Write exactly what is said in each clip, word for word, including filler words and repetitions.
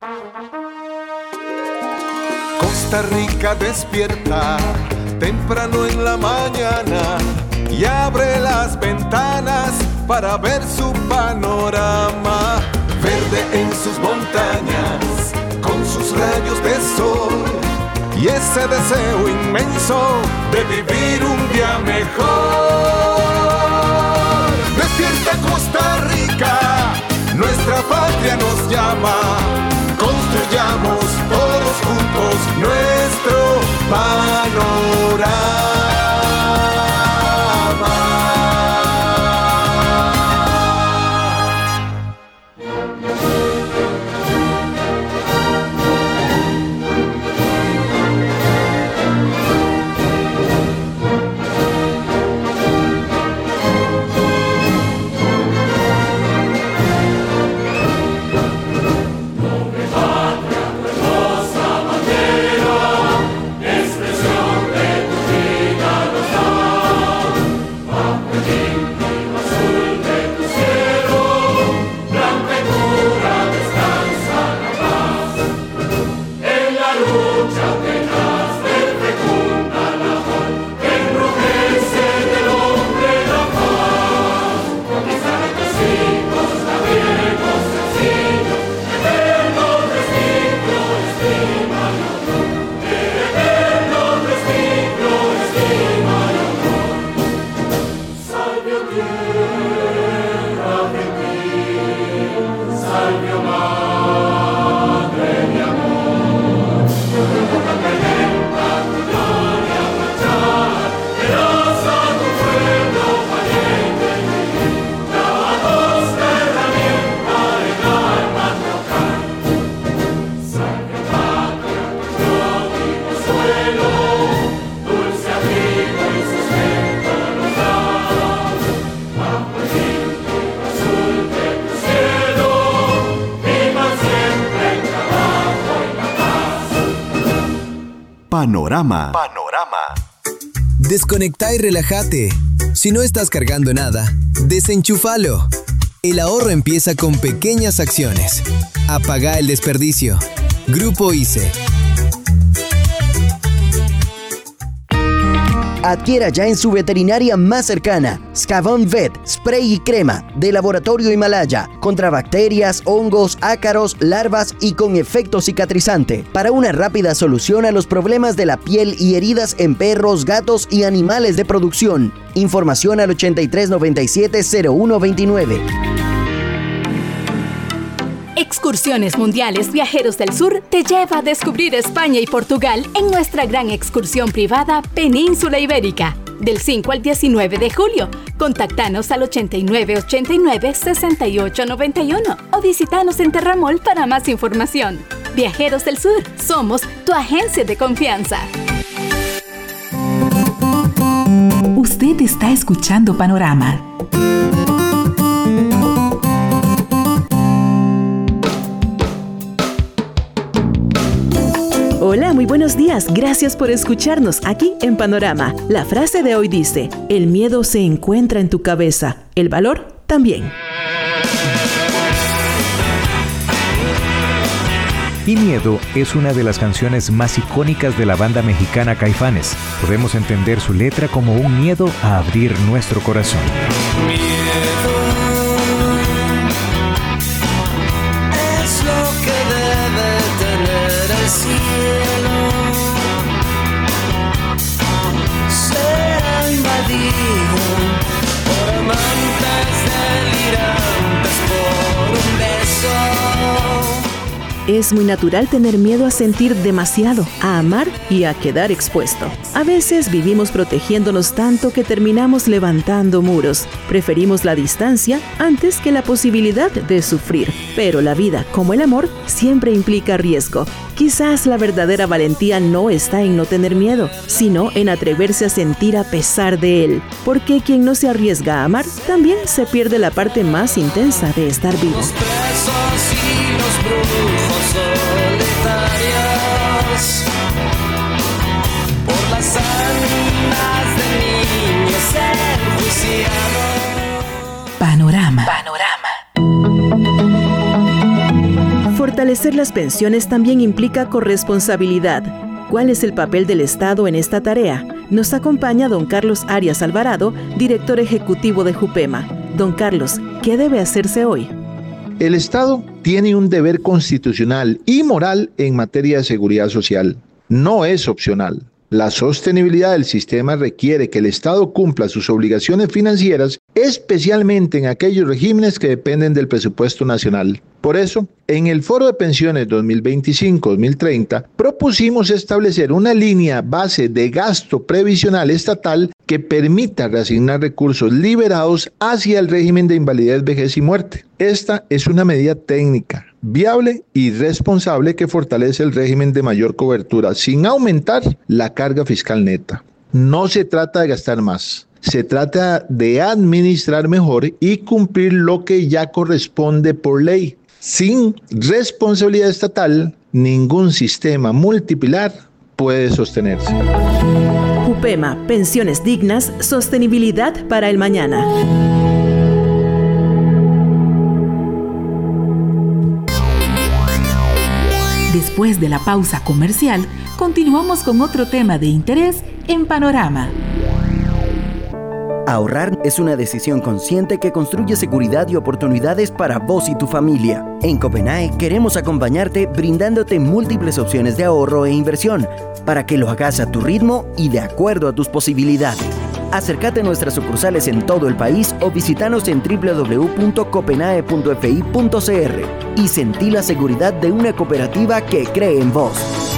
Costa Rica despierta temprano en la mañana y abre las ventanas para ver su panorama. Verde en sus montañas, con sus rayos de sol y ese deseo inmenso de vivir un día mejor. Despierta Costa Rica, nuestra patria nos llama. Construyamos todos juntos nuestro panorama. Panorama. Panorama. Desconecta y relájate. Si no estás cargando nada, desenchúfalo. El ahorro empieza con pequeñas acciones. Apaga el desperdicio. Grupo I C E. Adquiera ya en su veterinaria más cercana Scavon Vet, spray y crema de Laboratorio Himalaya contra bacterias, hongos, ácaros, larvas y con efecto cicatrizante para una rápida solución a los problemas de la piel y heridas en perros, gatos y animales de producción. Información al ochenta y tres noventa y siete cero uno veintinueve. Excursiones Mundiales Viajeros del Sur te lleva a descubrir España y Portugal en nuestra gran excursión privada Península Ibérica, del cinco al diecinueve de julio. Contáctanos al ochenta y nueve ochenta y nueve sesenta y ocho noventa y uno o visítanos en Terramol para más información. Viajeros del Sur, somos tu agencia de confianza. Usted está escuchando Panorama. Hola, muy buenos días. Gracias por escucharnos aquí en Panorama. La frase de hoy dice: el miedo se encuentra en tu cabeza, el valor también. Y Miedo es una de las canciones más icónicas de la banda mexicana Caifanes. Podemos entender su letra como un miedo a abrir nuestro corazón. Miedo es lo que debe tener el cielo. Será invadido por amantes delirantes por un beso. Es muy natural tener miedo a sentir demasiado, a amar y a quedar expuesto. A veces vivimos protegiéndonos tanto que terminamos levantando muros. Preferimos la distancia antes que la posibilidad de sufrir. Pero la vida, como el amor, siempre implica riesgo. Quizás la verdadera valentía no está en no tener miedo, sino en atreverse a sentir a pesar de él. Porque quien no se arriesga a amar, también se pierde la parte más intensa de estar vivo. Los presos y los brujos solitarios, por las almas de niños enjuiciados. Panorama. Panorama. Fortalecer las pensiones también implica corresponsabilidad. ¿Cuál es el papel del Estado en esta tarea? Nos acompaña don Carlos Arias Alvarado, director ejecutivo de Jupema. Don Carlos, ¿qué debe hacerse hoy? El Estado tiene un deber constitucional y moral en materia de seguridad social. No es opcional. La sostenibilidad del sistema requiere que el Estado cumpla sus obligaciones financieras, especialmente en aquellos regímenes que dependen del presupuesto nacional. Por eso, en el Foro de Pensiones dos mil veinticinco a dos mil treinta, propusimos establecer una línea base de gasto previsional estatal que permita reasignar recursos liberados hacia el régimen de invalidez, vejez y muerte. Esta es una medida técnica, viable y responsable que fortalece el régimen de mayor cobertura sin aumentar la carga fiscal neta. No se trata de gastar más. Se trata de administrar mejor y cumplir lo que ya corresponde por ley. Sin responsabilidad estatal, ningún sistema multipilar puede sostenerse. Jupema, pensiones dignas, sostenibilidad para el mañana. Después de la pausa comercial, continuamos con otro tema de interés en Panorama. Ahorrar es una decisión consciente que construye seguridad y oportunidades para vos y tu familia. En Copenae queremos acompañarte brindándote múltiples opciones de ahorro e inversión para que lo hagas a tu ritmo y de acuerdo a tus posibilidades. Acércate a nuestras sucursales en todo el país o visítanos en doble u doble u doble u punto copenae punto f i punto c r y sentí la seguridad de una cooperativa que cree en vos.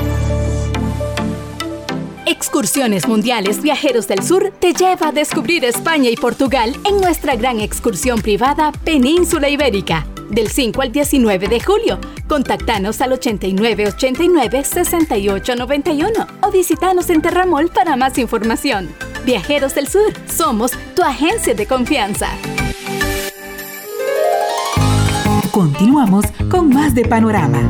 Excursiones Mundiales Viajeros del Sur te lleva a descubrir España y Portugal en nuestra gran excursión privada Península Ibérica, del cinco al diecinueve de julio. Contactanos al ochenta y nueve ochenta y nueve sesenta y ocho noventa y uno o visítanos en Terramol para más información. Viajeros del Sur, somos tu agencia de confianza. Continuamos con más de Panorama.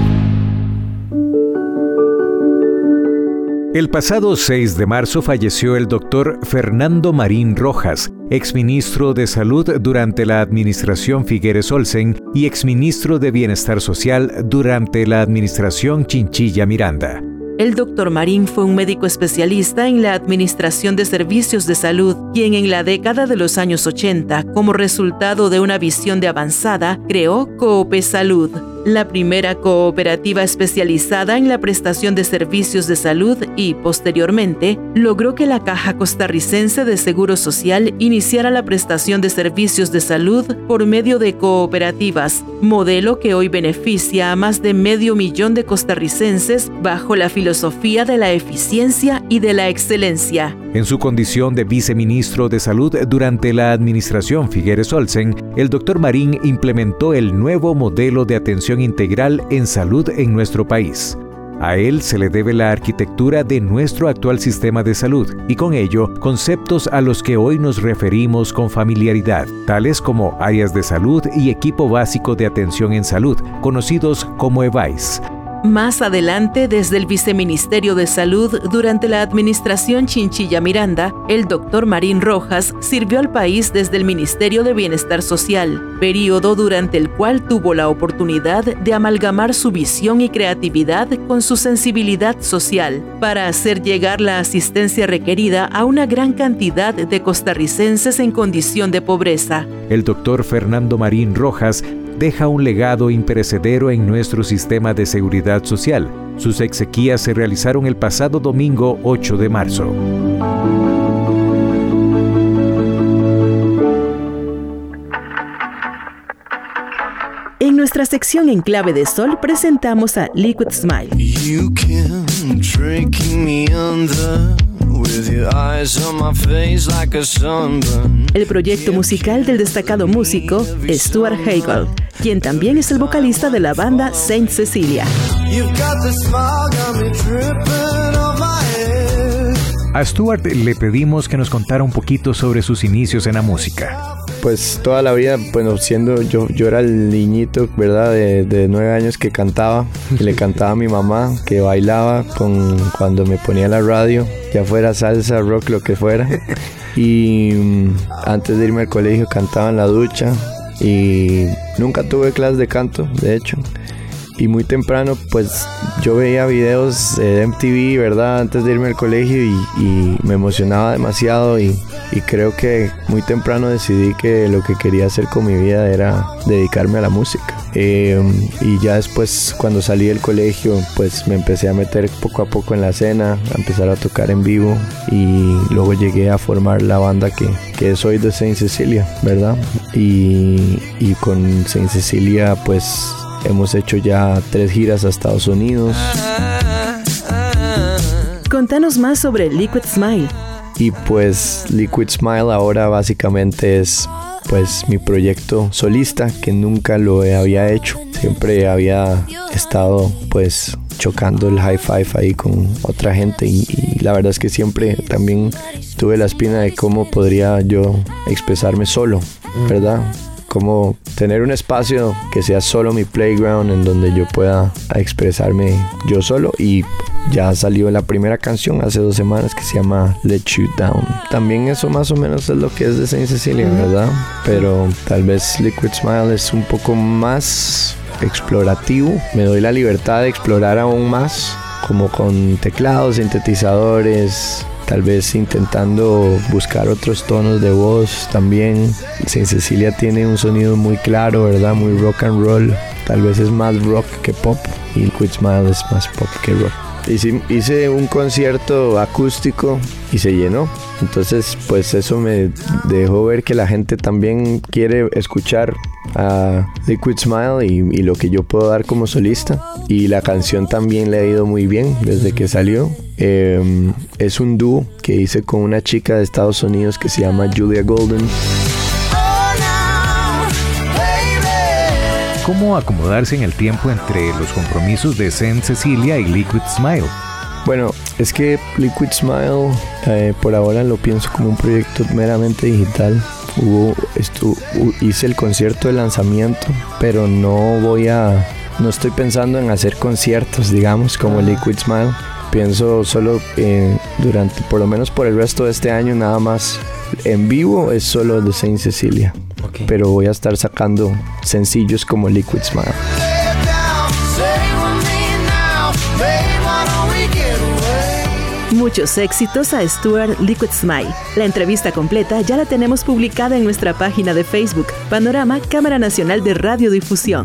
El pasado seis de marzo falleció el doctor Fernando Marín Rojas, exministro de Salud durante la administración Figueres Olsen y exministro de Bienestar Social durante la administración Chinchilla Miranda. El doctor Marín fue un médico especialista en la administración de servicios de salud, quien en la década de los años ochenta, como resultado de una visión de avanzada, creó Coope Salud, la primera cooperativa especializada en la prestación de servicios de salud y, posteriormente, logró que la Caja Costarricense de Seguro Social iniciara la prestación de servicios de salud por medio de cooperativas, modelo que hoy beneficia a más de medio millón de costarricenses bajo la filosofía de la eficiencia y de la excelencia. En su condición de viceministro de Salud durante la administración Figueres Olsen, el doctor Marín implementó el nuevo modelo de atención integral en salud en nuestro país. A él se le debe la arquitectura de nuestro actual sistema de salud y con ello conceptos a los que hoy nos referimos con familiaridad, tales como áreas de salud y equipo básico de atención en salud, conocidos como E B A I S. Más adelante, desde el Viceministerio de Salud, durante la administración Chinchilla Miranda, el doctor Marín Rojas sirvió al país desde el Ministerio de Bienestar Social, periodo durante el cual tuvo la oportunidad de amalgamar su visión y creatividad con su sensibilidad social, para hacer llegar la asistencia requerida a una gran cantidad de costarricenses en condición de pobreza. El doctor Fernando Marín Rojas deja un legado imperecedero en nuestro sistema de seguridad social. Sus exequias se realizaron el pasado domingo ocho de marzo. En nuestra sección En Clave de Sol presentamos a Liquid Smile. You came drinking me under. El proyecto musical del destacado músico Stuart Hagel, quien también es el vocalista de la banda Saint Cecilia. A Stuart le pedimos que nos contara un poquito sobre sus inicios en la música. Pues toda la vida, bueno, siendo yo, yo era el niñito, ¿verdad? De, de nueve años que cantaba, y le cantaba a mi mamá, que bailaba con, cuando me ponía la radio, ya fuera salsa, rock, lo que fuera. Y um, antes de irme al colegio cantaba en la ducha y nunca tuve clases de canto, de hecho. y muy temprano pues yo veía videos de M T V, ¿verdad? Antes de irme al colegio y, y me emocionaba demasiado y, y creo que muy temprano decidí que lo que quería hacer con mi vida era dedicarme a la música. Eh, y ya después cuando salí del colegio pues me empecé a meter poco a poco en la escena, a empezar a tocar en vivo y luego llegué a formar la banda que, que soy de Saint Cecilia, ¿verdad? Y, y con Saint Cecilia pues hemos hecho ya tres giras a Estados Unidos. Contanos más sobre Liquid Smile. Y pues Liquid Smile ahora básicamente es pues mi proyecto solista, que nunca lo había hecho. Siempre había estado pues chocando el high five ahí con otra gente y, y la verdad es que siempre también tuve la espina de cómo podría yo expresarme solo, ¿verdad? Como tener un espacio que sea solo mi playground en donde yo pueda expresarme yo solo, y ya salió la primera canción hace dos semanas que se llama Let You Down. También eso más o menos es lo que es de Saint Cecilia, ¿verdad? Pero tal vez Liquid Smile es un poco más explorativo. Me doy la libertad de explorar aún más, como con teclados, sintetizadores, tal vez intentando buscar otros tonos de voz también. Saint Cecilia tiene un sonido muy claro, ¿verdad? Muy rock and roll. Tal vez es más rock que pop y Liquid Smile es más pop que rock. Hice, hice un concierto acústico y se llenó. Entonces pues eso me dejó ver que la gente también quiere escuchar a Liquid Smile y, y lo que yo puedo dar como solista. Y la canción también le ha ido muy bien desde que salió. Eh, es un dúo que hice con una chica de Estados Unidos que se llama Julia Golden. ¿Cómo acomodarse en el tiempo entre los compromisos de Saint Cecilia y Liquid Smile? Bueno, es que Liquid Smile eh, por ahora lo pienso como un proyecto meramente digital. Hubo, estu, hice el concierto de lanzamiento, pero no voy a, no estoy pensando en hacer conciertos, digamos, como Liquid Smile. Pienso solo eh, durante, por lo menos por el resto de este año, nada más en vivo es solo de Saint Cecilia. Okay. Pero voy a estar sacando sencillos como Liquid Smile. Muchos éxitos a Stuart Liquid Smile. La entrevista completa ya la tenemos publicada en nuestra página de Facebook, Panorama, Cámara Nacional de Radiodifusión.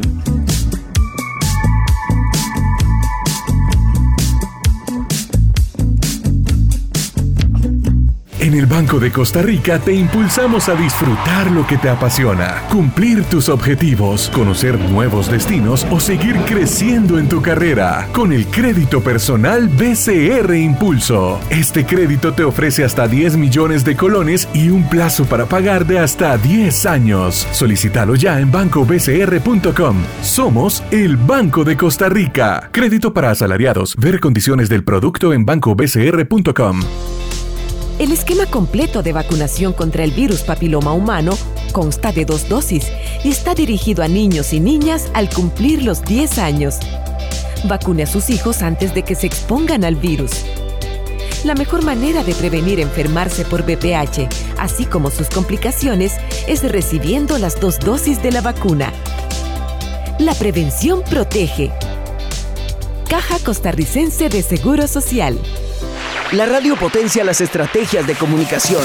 En el Banco de Costa Rica te impulsamos a disfrutar lo que te apasiona, cumplir tus objetivos, conocer nuevos destinos o seguir creciendo en tu carrera. Con el crédito personal B C R Impulso. Este crédito te ofrece hasta diez millones de colones y un plazo para pagar de hasta diez años. Solicítalo ya en banco b c r punto com. Somos el Banco de Costa Rica. Crédito para asalariados. Ver condiciones del producto en banco b c r punto com. El esquema completo de vacunación contra el virus papiloma humano consta de dos dosis y está dirigido a niños y niñas al cumplir los diez años. Vacune a sus hijos antes de que se expongan al virus. La mejor manera de prevenir enfermarse por V P H, así como sus complicaciones, es recibiendo las dos dosis de la vacuna. La prevención protege. Caja Costarricense de Seguro Social. La radio potencia las estrategias de comunicación.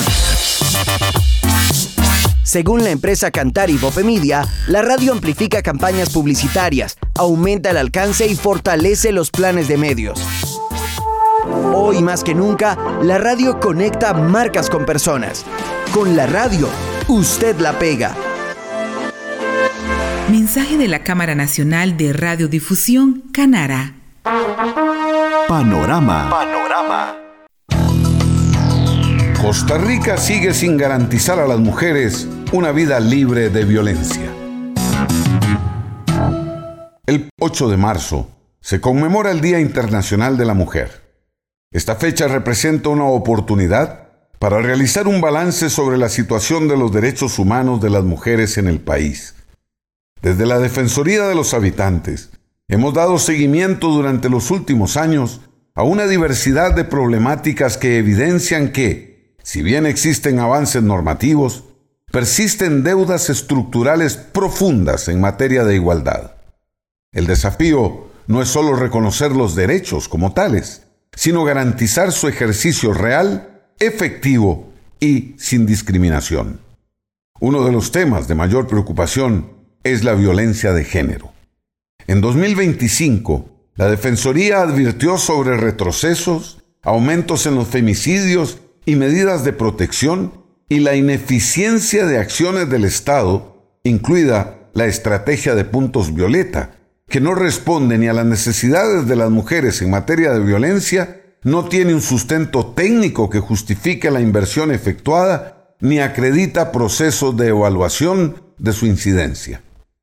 Según la empresa Cantar y Bope Media, la radio amplifica campañas publicitarias, aumenta el alcance y fortalece los planes de medios. Hoy más que nunca, la radio conecta marcas con personas. Con la radio, usted la pega. Mensaje de la Cámara Nacional de Radiodifusión, Canara. Panorama. Panorama. Costa Rica sigue sin garantizar a las mujeres una vida libre de violencia. El ocho de marzo se conmemora el Día Internacional de la Mujer. Esta fecha representa una oportunidad para realizar un balance sobre la situación de los derechos humanos de las mujeres en el país. Desde la Defensoría de los Habitantes, hemos dado seguimiento durante los últimos años a una diversidad de problemáticas que evidencian que, si bien existen avances normativos, persisten deudas estructurales profundas en materia de igualdad. El desafío no es solo reconocer los derechos como tales, sino garantizar su ejercicio real, efectivo y sin discriminación. Uno de los temas de mayor preocupación es la violencia de género. En dos mil veinticinco, la Defensoría advirtió sobre retrocesos, aumentos en los femicidios y medidas de protección y la ineficiencia de acciones del Estado, incluida la estrategia de puntos violeta, que no responde ni a las necesidades de las mujeres en materia de violencia, no tiene un sustento técnico que justifique la inversión efectuada, ni acredita procesos de evaluación de su incidencia.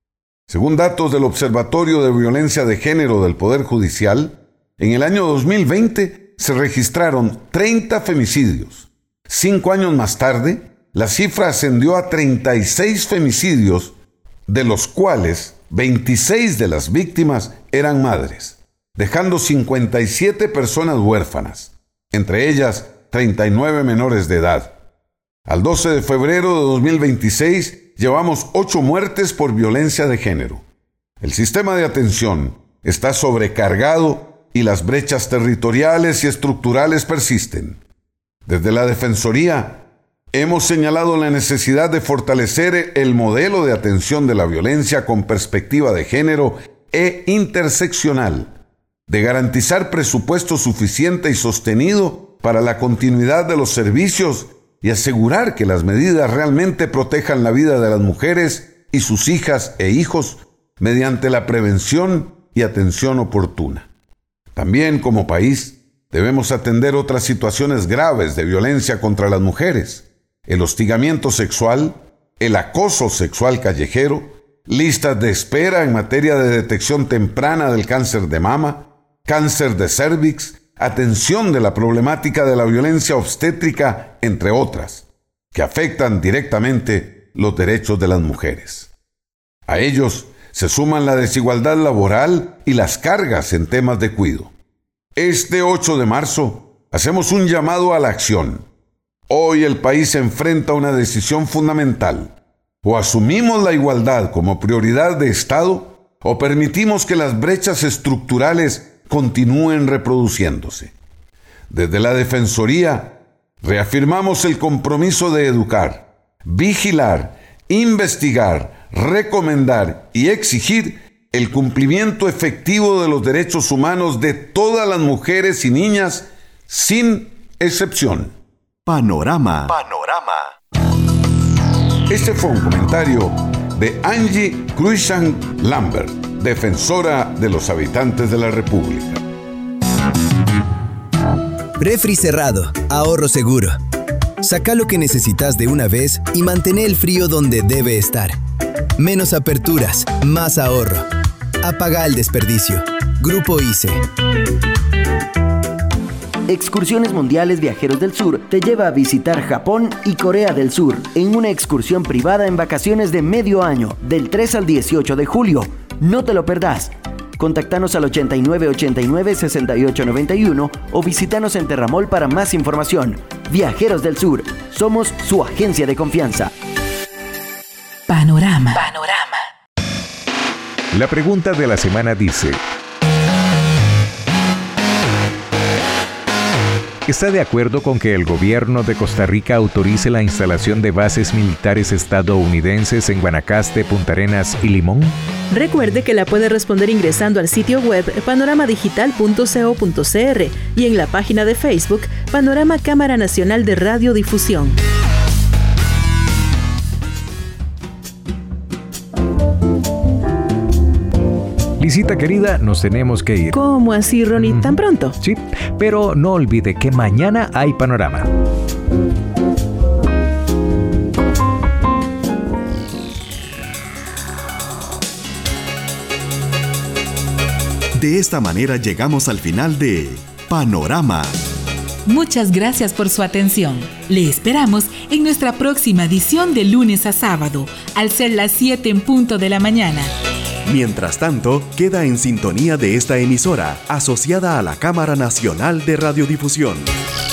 Según datos del Observatorio de Violencia de Género del Poder Judicial, en el año dos mil veinte se registraron treinta femicidios. Cinco años más tarde, la cifra ascendió a treinta y seis femicidios, de los cuales veintiséis de las víctimas eran madres, dejando cincuenta y siete personas huérfanas, entre ellas treinta y nueve menores de edad. Al doce de febrero de dos mil veintiséis llevamos ocho muertes por violencia de género. El sistema de atención está sobrecargado y las brechas territoriales y estructurales persisten. Desde la Defensoría hemos señalado la necesidad de fortalecer el modelo de atención de la violencia con perspectiva de género e interseccional, de garantizar presupuesto suficiente y sostenido para la continuidad de los servicios y asegurar que las medidas realmente protejan la vida de las mujeres y sus hijas e hijos mediante la prevención y atención oportuna. También, como país, debemos atender otras situaciones graves de violencia contra las mujeres: el hostigamiento sexual, el acoso sexual callejero, listas de espera en materia de detección temprana del cáncer de mama, cáncer de cérvix, atención de la problemática de la violencia obstétrica, entre otras, que afectan directamente los derechos de las mujeres. A ellos se suman la desigualdad laboral y las cargas en temas de cuidado. Este ocho de marzo hacemos un llamado a la acción. Hoy el país se enfrenta a una decisión fundamental. O asumimos la igualdad como prioridad de Estado, o permitimos que las brechas estructurales continúen reproduciéndose. Desde la Defensoría, reafirmamos el compromiso de educar, vigilar, investigar, recomendar y exigir el cumplimiento efectivo de los derechos humanos de todas las mujeres y niñas, sin excepción. Panorama. Panorama. Este fue un comentario de Angie Cruikshank Lambert, defensora de los habitantes de la República. Refri cerrado, ahorro seguro. Saca lo que necesitas de una vez y mantén el frío donde debe estar. Menos aperturas, más ahorro. Apaga el desperdicio. Grupo I C E. Excursiones Mundiales Viajeros del Sur te lleva a visitar Japón y Corea del Sur en una excursión privada en vacaciones de medio año, del tres al dieciocho de julio. No te lo perdás. Contáctanos al ochenta y nueve ochenta y nueve sesenta y ocho noventa y uno o visítanos en Terramol para más información. Viajeros del Sur, somos su agencia de confianza. Panorama. Panorama. La pregunta de la semana dice: ¿está de acuerdo con que el gobierno de Costa Rica autorice la instalación de bases militares estadounidenses en Guanacaste, Punta Arenas y Limón? Recuerde que la puede responder ingresando al sitio web panorama digital punto co punto cr y en la página de Facebook Panorama Cámara Nacional de Radiodifusión. Lisita querida, nos tenemos que ir. ¿Cómo así, Ronnie? ¿Tan pronto? Sí, pero no olvide que mañana hay Panorama. De esta manera llegamos al final de Panorama. Muchas gracias por su atención. Le esperamos en nuestra próxima edición de lunes a sábado, al ser las siete en punto de la mañana. Mientras tanto, queda en sintonía de esta emisora, asociada a la Cámara Nacional de Radiodifusión.